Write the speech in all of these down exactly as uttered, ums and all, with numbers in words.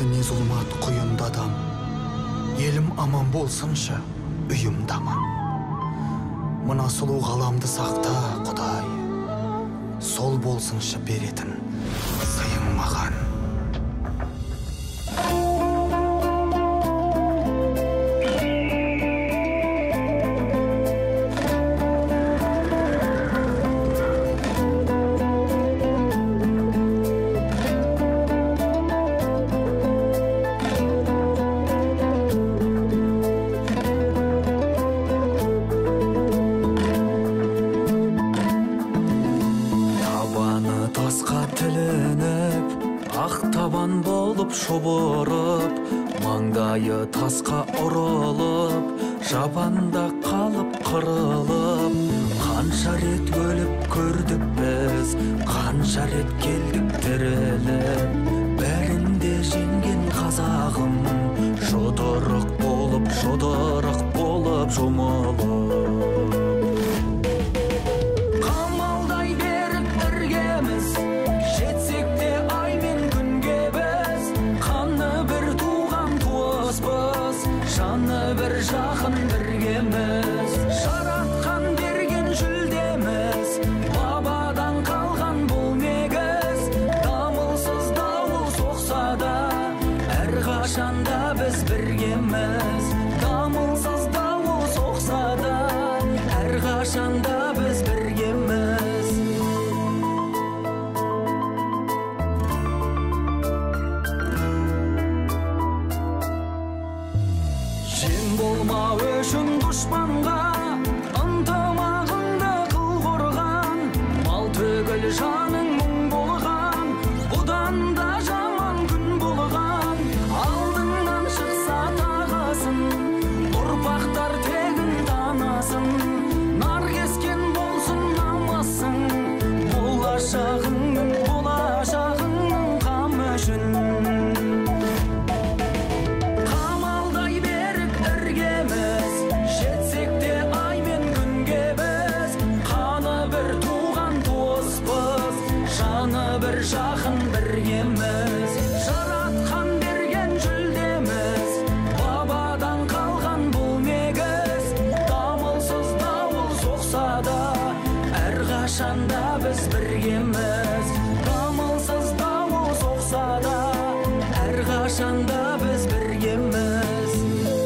не зұлмат құйында адам. Елім аман болсыншы, үйімді аман. Мына сұлу ғаламды сақта, Құдай. Сол болсыншы беретін сыйың маған. Тасқа тілініп, ақ табан болып шобырып, маңдайы тасқа ұрылып, жабанда қалып қырылып. Қанша рет өліп көрдік біз, қанша рет келдік тіріліп. Бәрінде жеңген қазағым, жұдырық болып, жұдырық болып жұмылып. Жаны бір жақын біргеміз, жаратқан берген жүлдеміз, бабадан қалған бұл негіз. Дамылсыз дауыл соқса да, әрқашанда біз біргеміз. Дамылсыз дауыл соқса да, әрқашанда біз біргеміз. Сен болма үшін дұшпанға, ынтымағыңды қыл қорған. Мал түгіл жаның мұң болған, бұдан да жаман күн болған. Алдыңнан шықса тағасын, ұрпақтар тегін танасын. Нар кескен болсын намасың, болашағыңның, болашағыңның қамы үшін. Бір жақын біргеміз, жаратқан берген жүлдеміз, бабадан қалған бұл негіз. Дамылсыз дауыл соқса да, әрқашанда біз біргеміз. Дамылсыз дауыл соқса да, әрқашанда біз біргеміз.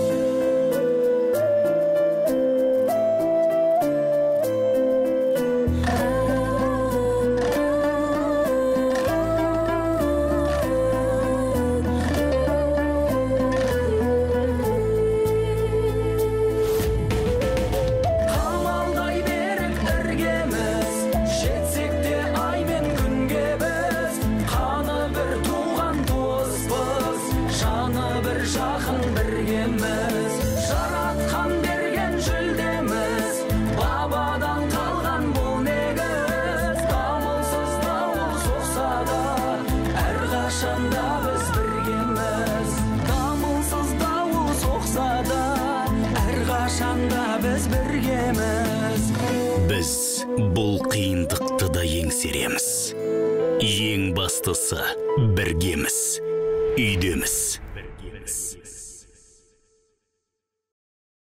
Жақын біргеміз, жаратқан берген жүлдеміз, бабадан қалған бұл негіз. Дамылсыз дауыл соқса да, әрқашанда біз біргеміз. Дамылсыз дауыл соқса да, әрқашанда біз біргеміз. Біз бұл қиындықты да еңсереміз. Ең бастысы біргеміз, үйдеміз.